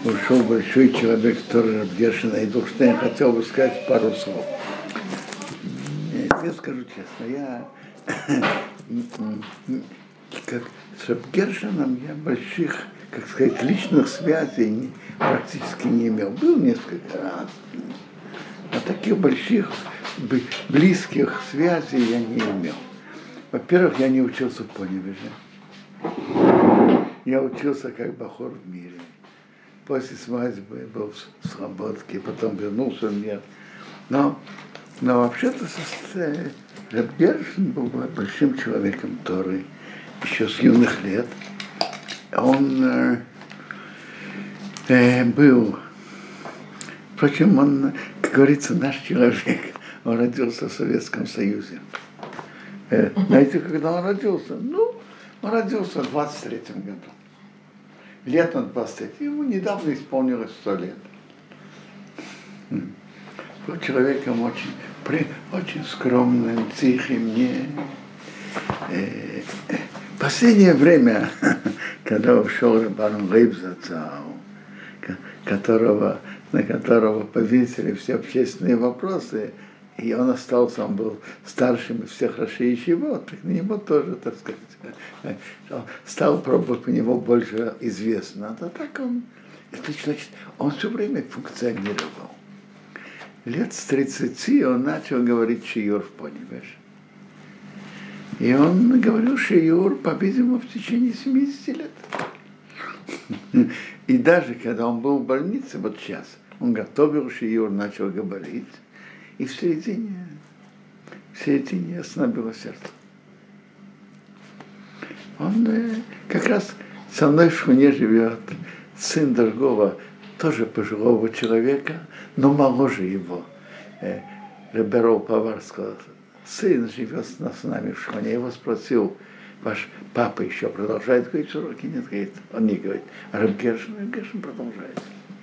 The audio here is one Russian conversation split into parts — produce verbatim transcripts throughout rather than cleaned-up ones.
ушел большой человек, который Рав Гершин Эйдельштейн, хотел бы сказать пару слов. Я скажу честно, я как с Рав Гершином я больших, как сказать, личных связей практически не имел. Был несколько раз, а таких больших, близких связей я не имел. Во-первых, я не учился в Поневеже. Я учился как бахор в мире. После свадьбы был в Слободке, потом вернулся в мир. Но, но вообще-то Рав Гершин был большим человеком Торы, еще с юных лет. Он э, э, был, впрочем, он, как говорится, наш человек. Он родился в Советском Союзе. Э, знаете, когда он родился? Ну, он родился в двадцать третьем году. Летом двадцать третьего. Ему недавно исполнилось сто лет. Был человеком очень, при, очень скромным, тихим. Не, э, э, последнее время, когда ушел Рабан Лейб Зацал, которого, на которого повесили все общественные вопросы, и он остался, он был старшим из всех рашей ешивот, так на него тоже, так сказать, стал пробовать, у него больше известно. А так он, это значит, он все время функционировал. Лет с тридцати он начал говорить шиюр в Поневеже. И он говорил шиюр, по-видимому, в течение семидесяти лет. И даже когда он был в больнице, вот сейчас, он готовил шиюр, начал говорить, и в середине, в середине остановило сердце. Он э, как раз со мной в шхуне живет сын другого, тоже пожилого человека, но моложе его. Э, Реберов Поварского сын живет с нами в шхуне. Я его спросил, ваш папа еще продолжает говорить уроки? Нет, говорит, он не говорит. А Рав Гершин, Рав Гершин продолжает.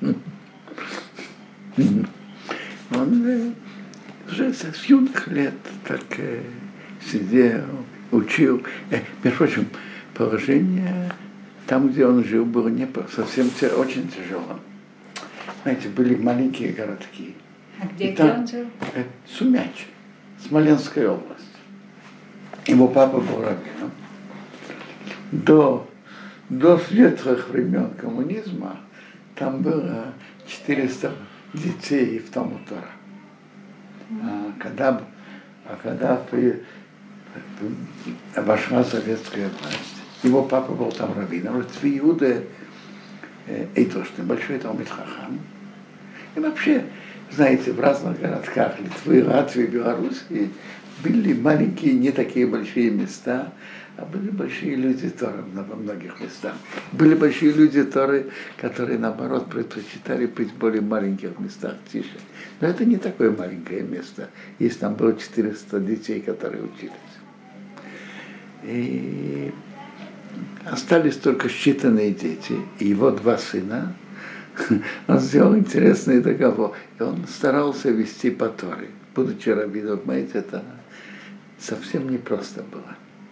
Он э, уже с юных лет так э, сидел, учил. Э, между прочим, положение там, где он жил, было не совсем очень тяжело. Знаете, были маленькие городки. А где, там, где он жил? Э, Сумяч, Смоленская область. Его папа был раввином. До, до светлых времен коммунизма там было четыреста детей в Талмуд Тора. А когда, а когда при, вошла советская власть, его папа был там раввином, Цви Иуда Эйдельштейн, большой Талмид Хахам. И вообще, знаете, в разных городках Литвы, Латвии, Белоруссии были маленькие, не такие большие места, а были большие люди Торы во многих местах. Были большие люди Торы, которые, наоборот, предпочитали быть в более маленьких местах, тише. Но это не такое маленькое место, если там было четыреста детей, которые учились. И остались только считанные дети, и его два сына. Он сделал интересный договор, и он старался вести по Торе. Будучи раввином, знаете, это совсем непросто было.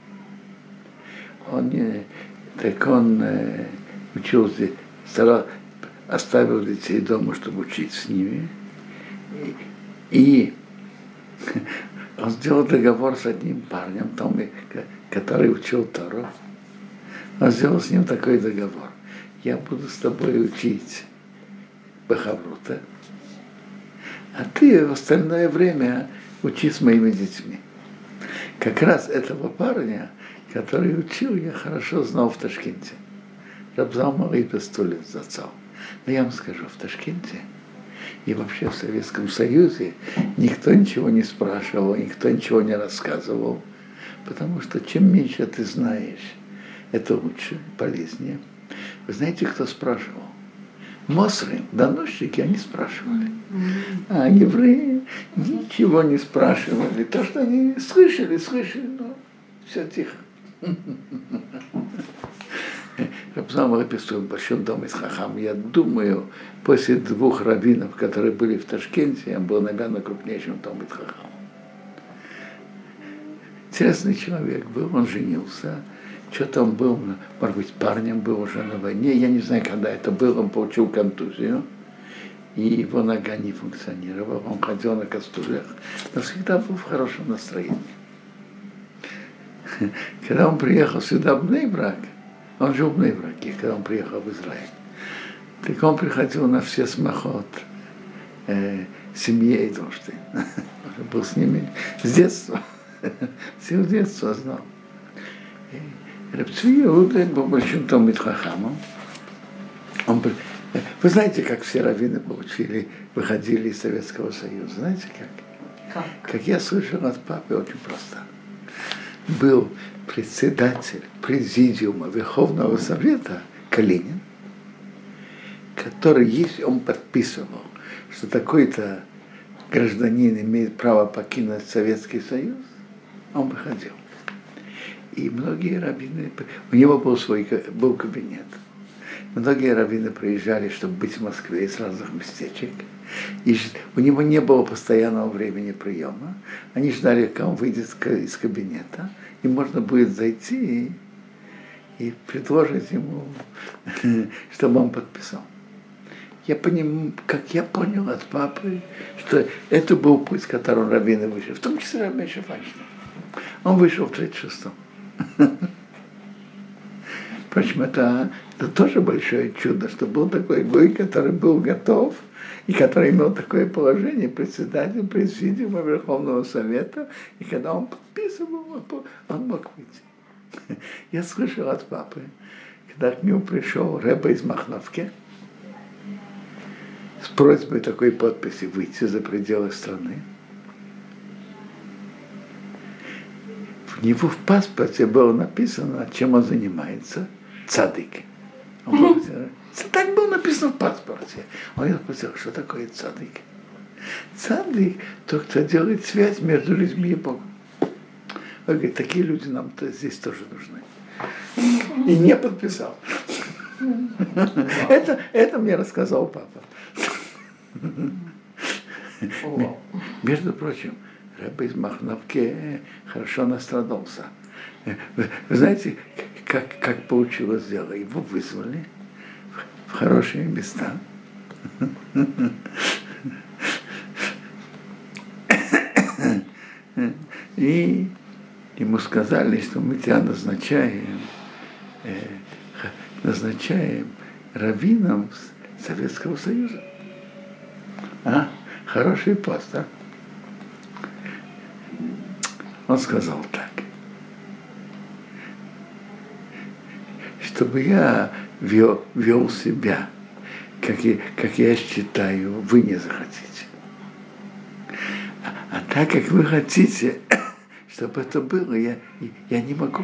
Он не, так он э, учил здесь, старал, оставил детей дома, чтобы учить с ними. И, и он сделал договор с одним парнем, там, который учил Тору. Он сделал с ним такой договор. Я буду с тобой учить Бахаврута, а ты в остальное время учи с моими детьми. Как раз этого парня, который учил, я хорошо знал в Ташкенте. Рав Залман Эйбестулин зацал. Но я вам скажу, в Ташкенте и вообще в Советском Союзе никто ничего не спрашивал, никто ничего не рассказывал, потому что чем меньше ты знаешь, это лучше, полезнее. Вы знаете, кто спрашивал? Мосры, доносчики, они спрашивали. А евреи ничего не спрашивали. То, что они слышали, слышали, но все тихо. Рав Залман Эйбестулин в Большом доме из Хахам. Я думаю, после двух раввинов, которые были в Ташкенте, я был, наверное, крупнейшим Талмид Хахам. Интересный человек был, он женился. Что-то он был, может быть, парнем был уже на войне, я не знаю, когда это было, он получил контузию, и его нога не функционировала, он ходил на костылях, но всегда был в хорошем настроении. Когда он приехал сюда, в Бней-Брак, он жил в Бней-Браке, когда он приехал в Израиль, так он приходил на все смахот э, семье и дожди. Он был с ними с детства, все с детства знал. Рав Цви Иуда был большим Талмид Хахамом. Он, вы знаете, как все раввины получили, выходили из Советского Союза? Знаете как? Как, как я слышал от папы, очень просто. Был председатель президиума Верховного Совета Калинин, который, если он подписывал, что такой-то гражданин имеет право покинуть Советский Союз, он выходил. И многие раввины, у него был свой был кабинет. Многие раввины приезжали, чтобы быть в Москве из разных местечек. И у него не было постоянного времени приема. Они ждали, когда он выйдет из кабинета, и можно будет зайти и, и предложить ему, чтобы он подписал. Я понимаю, как я понял от папы, что это был путь, с которым раввины вышли, в том числе Рабби Шафаншин. Он вышел в тридцать шестом. Впрочем, это, это тоже большое чудо, что был такой гой, который был готов и который имел такое положение, председатель президиума Верховного Совета, и когда он подписывал, он мог выйти. Я слышал от папы, когда к нему пришел Ребе из Махновки с просьбой такой подписи выйти за пределы страны. У него в паспорте было написано, чем он занимается, цадык. Он был, так было написано в паспорте. Он спросил, что такое цадык? Цадык – тот, кто делает связь между людьми и Богом. Он говорит, такие люди нам -то здесь тоже нужны. И не подписал. Это, это мне рассказал папа. Между прочим, Ребе из Махновки хорошо настрадался. Вы, вы знаете, как, как получилось дело? Его вызвали в, в хорошие места. И ему сказали, что мы тебя назначаем, э, назначаем раввином Советского Союза. А? Хороший пост, да? Он сказал так, чтобы я вел, вел себя, как я, как я считаю, вы не захотите. А, а так как вы хотите, чтобы это было, я, я не могу.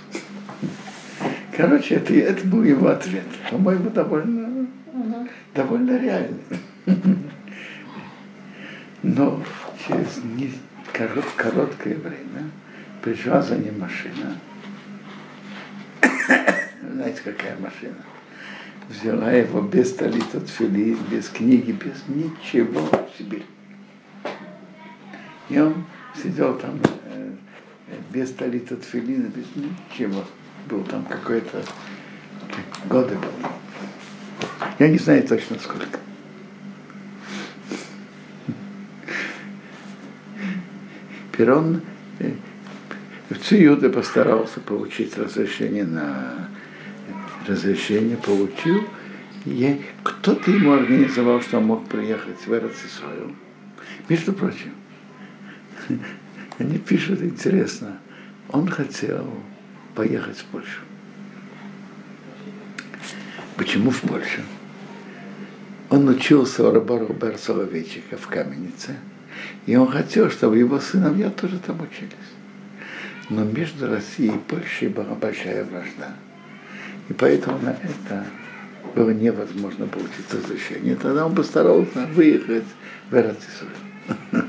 Короче, это, это был его ответ. По-моему, довольно, uh-huh. довольно реальный. Но через не, корот, короткое время пришла за ним машина. Знаете, какая машина? Взяла его без талита тфилин, без книги, без ничего в Сибирь. И он сидел там э, без талита тфилина, без ничего. Был там какой-то годы был. Я не знаю точно сколько. Перон в Цви Иуда постарался получить разрешение на разрешение, получил. И кто-то ему организовал, что он мог приехать в Эрец Исраэль. Между прочим, они пишут интересно, он хотел поехать в Польшу. Почему в Польшу? Он учился у раба Роберта Соловейчика в Каменице, и он хотел, чтобы его сыновья тоже там учились. Но между Россией и Польшей была большая вражда. И поэтому на это было невозможно получить разрешение. Тогда он постарался выехать в Эрец Исраэль.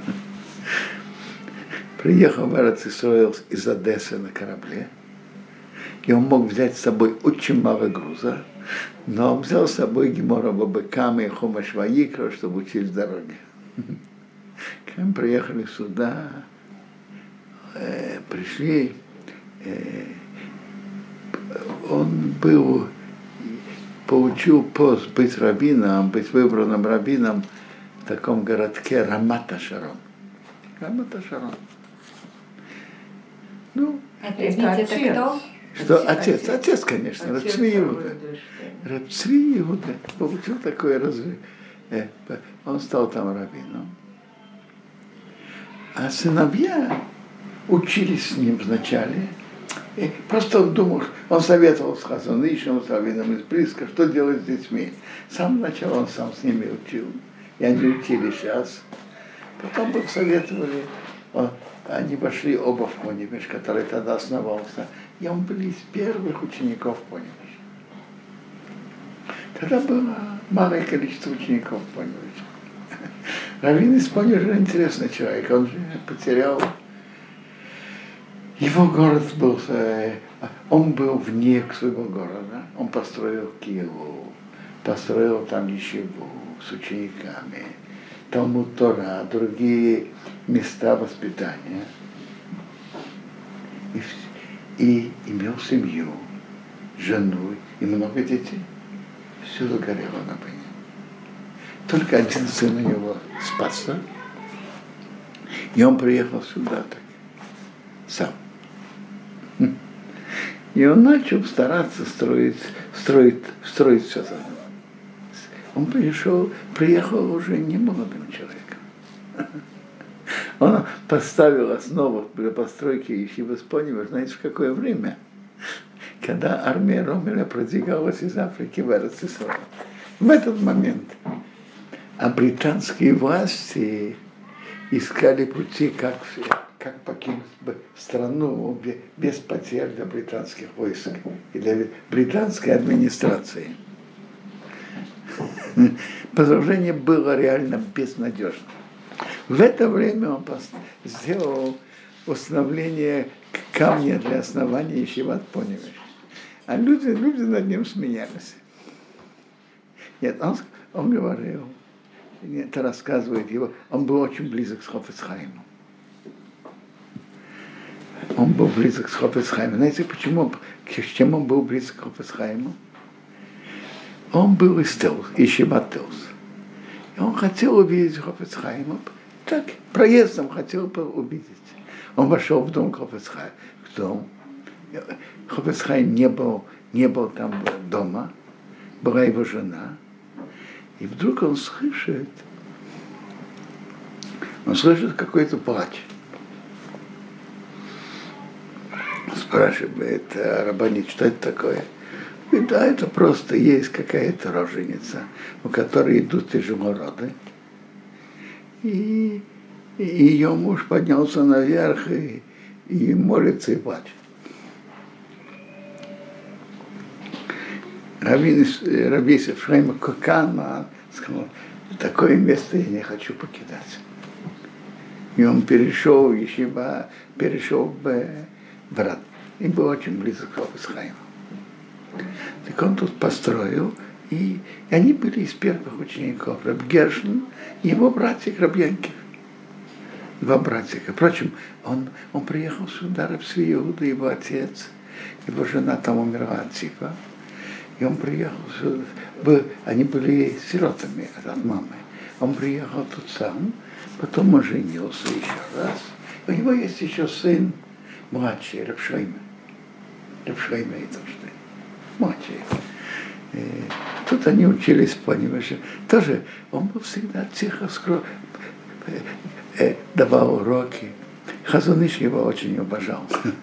Приехал в Эрец Исраэль из Одессы на корабле, и он мог взять с собой очень мало груза, но он взял с собой Гемора Бабекама и Хумаш Ваикра, чтобы учить дороги. Когда мы приехали сюда, э, пришли, э, он был, получил пост быть раввином, быть выбранным раввином в таком городке Рамат-а-Шарон. Рамат-а-Шарон. Ну, это, это кто? Что отец, отец, отец конечно, Раб Цви Иуда. Раб Цви Иуда получил такое развитие. Он стал там раввином. А сыновья учились с ним вначале. И просто думал, он советовал с Хазон Ишем, с раввином из Близко, что делать с детьми. С самого начала он сам с ними учил. И они учили сейчас. Потом бы советовали. Он, они вошли оба в Поневиш, который тогда основался. И он был из первых учеников Поневиш. Тогда было малое количество учеников Поневиш. Раввин из Поневиша интересный человек. Он же потерял... Его город был... Он был вне своего города. Он построил Киеву, построил там ешиву с учениками, Талмуд Тора, другие места воспитания. И, и имел семью, жену и много детей. Все загорело на войне. Только один сын у него спасся. И он приехал сюда так, сам. И он начал стараться строить, строить, строить все заново. Он пришел, приехал уже не молодым человеком. Он поставил основу для постройки ешивы с Поневиш, знаете, в какое время? Когда армия Ромеля продвигалась из Африки в Эрец-Исраэль. В этот момент. А британские власти искали пути, как, как покинуть страну без потерь для британских войск и для британской администрации. Положение было реально безнадежно. В это время он сделал установление камня для основания ешиват Поневиш. А люди, люди над ним смеялись. Нет, он, он говорил, это рассказывает его, он был очень близок с Хафец Хаимом. Он был близок с Хафец Хаимом. Знаете, почему, с чем он был близок к Хафец Хаиму? Он был из Теус, из ешиват Теус. И он хотел увидеть Хафец Хаима, так, проездом хотел увидеть. Он вошел в дом Хафец Хаима, в дом. Хафец Хаим не был, не был там дома, была его жена. И вдруг он слышит, он слышит какой-то плач. Спрашивает рабанит, что это такое? И да, это просто есть какая-то роженица, у которой идут тяжело роды. И, и ее муж поднялся наверх и, и молится и плачет. Раби Ефраим Коканман сказал, такое место я не хочу покидать. И он перешел в ешива, перешел в Брат. И был очень близок к Хафец Хаиму. Так он тут построил, и, и они были из первых учеников. Раб Гершин и его братик Раб Янкив. Два братика. Впрочем, он, он приехал сюда, Раб Цви Иуда, его отец, его жена там умерла от тифа. И он приехал сюда, был, они были сиротами от мамы. Он приехал тут сам, потом он женился еще раз. У него есть еще сын младший, Раб Шлейме. Раб Шлейме Эйзенштейн. Младший. И тут они учились, понимаешь, тоже он был всегда тихо, скро... давал уроки. Хазон Иш его очень уважал.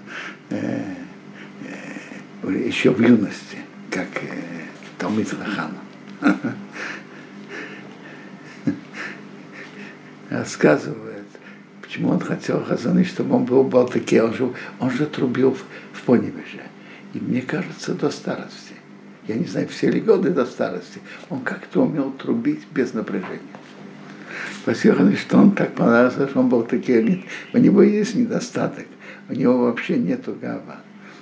Еще в юности, как Талмид Хахама. Рассказывает, почему он хотел Хазон Иш, чтобы он был в Балтаке, он же, он же трубил в, в Поневиже. И мне кажется, до старости. Я не знаю, все ли годы до старости. Он как-то умел трубить без напряжения. Спасибо, что он так понравился, что он был такой. У него есть недостаток. У него вообще нету гава.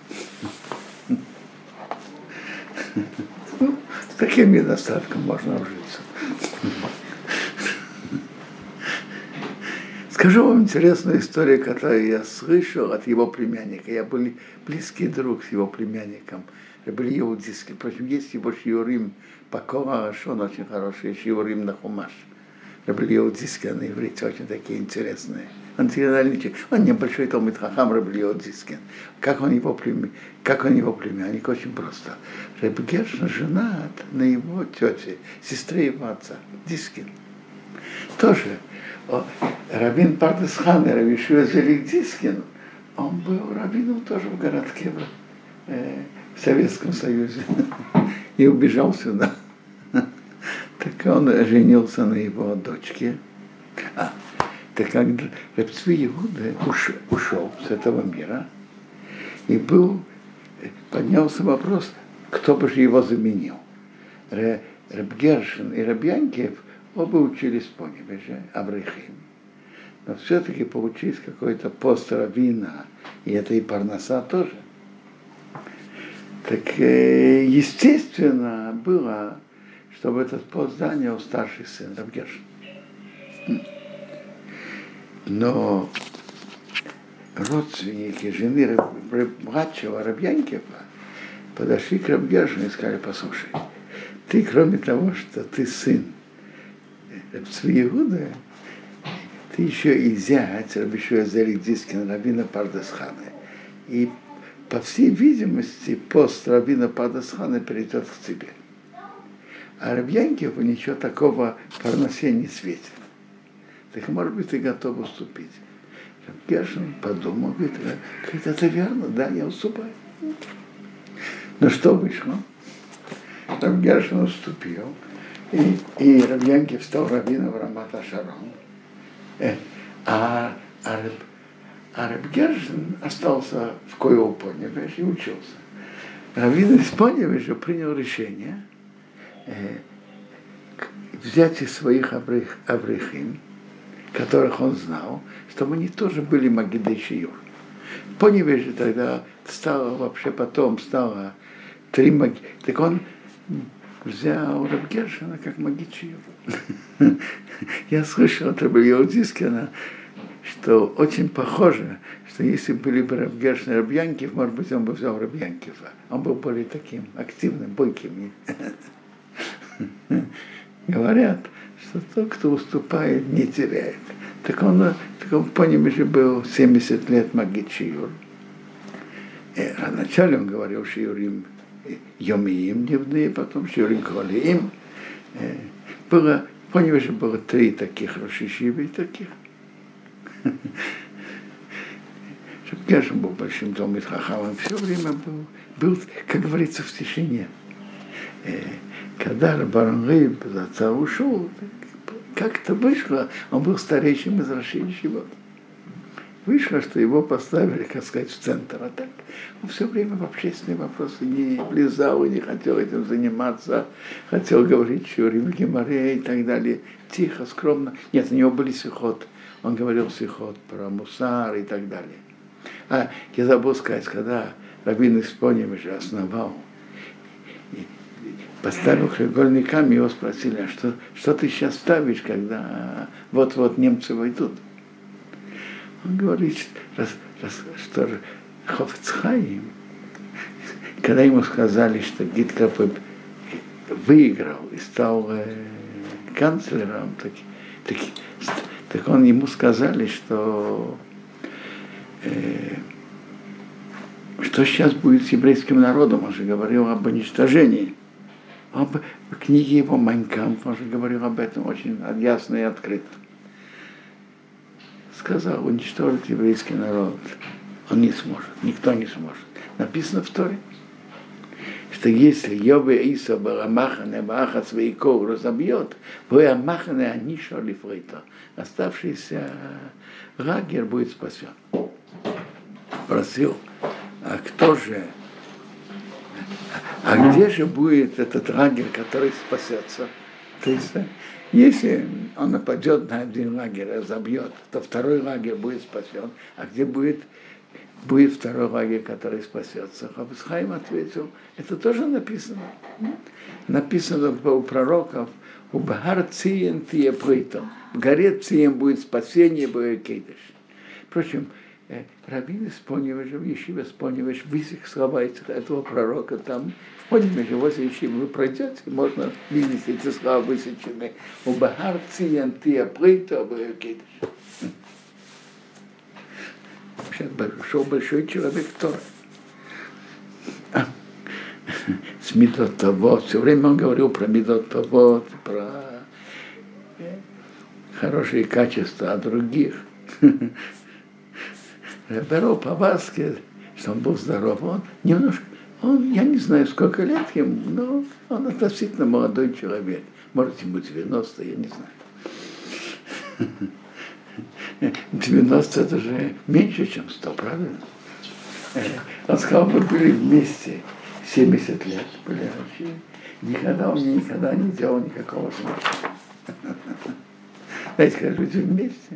Ну, с таким недостатком можно ужиться. Скажу вам интересную историю, которую я слышал от его племянника. Я был близкий друг с его племянником. Я был иудейский. Впрочем, есть его шиурим по Кораш, он очень хороший, есть шиурим на Хумаш. Я был иудейский, на иврите очень такие интересные. Он, он небольшой Талмид Хахам, Рабби Иудейский. Как он его племянник? Как он его племянник? Очень просто. Рабби Гершон женат на его тете, сестре его отца, Дискин. Тоже. Рабин Пардес Хан и Раби Йешуа Зелик Дискин, он был рабином тоже в городке э, в Советском Союзе и убежал сюда. Так он женился на его дочке. А, так как Рабби Цви Иуда ушел, ушел с этого мира, и был, поднялся вопрос, кто бы же его заменил. Рабби Гершон и Рабби Янкев оба учились по Поневеже, Аврехим. Но все-таки получить какой-то пост раввина, и это и парноса тоже. Так естественно было, чтобы этот пост занял старший сын Рабби Гершон. Но родственники жены младшего Рабби Янкева подошли к Рабби Гершону и сказали: послушай, ты, кроме того, что ты сын Рабби Цви Иуда, ты еще и зять Рабби Йешуа Зелик Дискин, раббина Пардес Хана. И, по всей видимости, пост раббина Пардес Хана перейдет к тебе. А Рабби Янкеву ничего такого в парносе не светит. Так, может быть, ты готов уступить. Рабби Гершон подумал, говорит: это верно, да, я уступаю. Но что вышло? Рабби Гершон уступил. И, и Рабби Янкев стал раввином Рамат а-Шарон. А, а, а Рабби Гершон остался в Койо-Поневеже и учился. Раввин из Поневежа принял решение э, взять из своих аврех, аврехим, которых он знал, чтобы они тоже были Магидей Шиюр. В Поневеже тогда стало, вообще потом стало три Магидей. Так он взял Рабби Гершона как Магид Шиюр. Я слышал от Рабби Иудискина, что очень похоже, что если были бы Рабби Гершон и Рабби Янкев, может быть, он бы взял Рабби Янкева. Он был более таким активным, бойким. Говорят, что тот, кто уступает, не теряет. Так он, так он в Поневеже был семьдесят лет Магид Шиюр. А вначале он говорил Шиюрим Йомиим дневные, потом Шиюрим Квалиим. Было, в Поневеже было три таких Рошишивы таких. Рабби Гершон был большим Талмид Хахамом, все время был, был, как говорится, в тишине. Когда Рабаран Рейб за отца ушел, как-то вышло, он был старейшим из Рошишивот. Вышло, что его поставили, как сказать, в центр. А так он все время в общественные вопросы не влезал и не хотел этим заниматься. Хотел говорить Шиурим Гемаре и так далее. Тихо, скромно. Нет, у него были сихот. Он говорил сихот про мусар и так далее. А я забыл сказать, когда Рабин из Поневежа основал, поставил краеугольный камень, его спросили: а что, что ты сейчас ставишь, когда вот-вот немцы войдут? Он говорит, раз, раз, что Хафец Хаим, когда ему сказали, что Гитлер выиграл и стал э, канцлером, так, так, так он ему сказали, что э, что сейчас будет с еврейским народом. Он же говорил об уничтожении. Об, в книге его «Майн кампф» он же говорил об этом очень ясно и открыто. Сказал, уничтожить еврейский народ он не сможет, никто не сможет. Написано в Торе, что если Йове Иса Барамахане Бааха Цвейкор разобьет, Боя Махане Аниша Лифрейта, оставшийся лагерь будет спасен. Спросил, а кто же, а где же будет этот лагерь, который спасется? То есть, если он нападет на один лагерь, разобьет, то второй лагерь будет спасен. А где будет, будет второй лагерь, который спасется? Хафец Хаим ответил, это тоже написано. Написано у пророков, У Багар Циен Тия Притом. В горе Циен будет спасение Боекейдыш. Впрочем, Равин Споневич, в Ешиве Споневич, высек слова этого пророка там. В Поневиче, возле Ешивы вы пройдете, можно видеть эти слова высечены. У Багар Циен Тия Притом Боекейдыш. Сейчас большой, большой человек Тора. А, с Мидот Тавот. Все время он говорил про Мидот Тавот, про хорошие качества от других. Беру по-баске, что он был здоров. Он немножко, он, я не знаю, сколько лет ему, но он относительно молодой человек. Может, ему девяносто, я не знаю. девяносто это же меньше, чем сто, правильно? Он сказал, мы были вместе семьдесят лет, были вообще. Никогда он мне никогда не делал никакого смысла. Знаете, как люди вместе.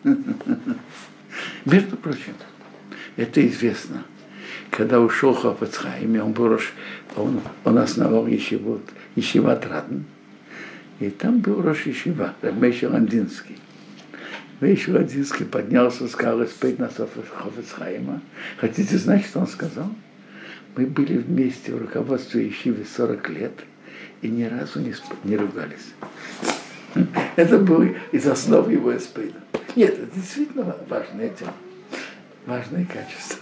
Между прочим, это известно. Когда ушел Хафец Хаим, он, был, он, он основал ешивот, ешиват Радн, и там был рош ешива, Рабмейшер Ландинский. Мейшер Ландинский поднялся, сказал, спеть на Хафец Хаима. Хотите знать, что он сказал? Мы были вместе в руководстве ешивы сорок лет и ни разу не, не ругались. Это было из основ его эспейда. Нет, это действительно важная тема, важное качество.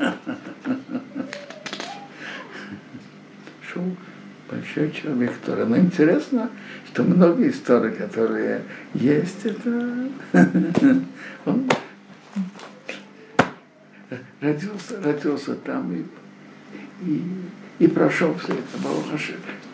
Шел большой человек Тора. Но интересно, что многие истории, которые есть, это он родился, родился там и, и, и прошел все это.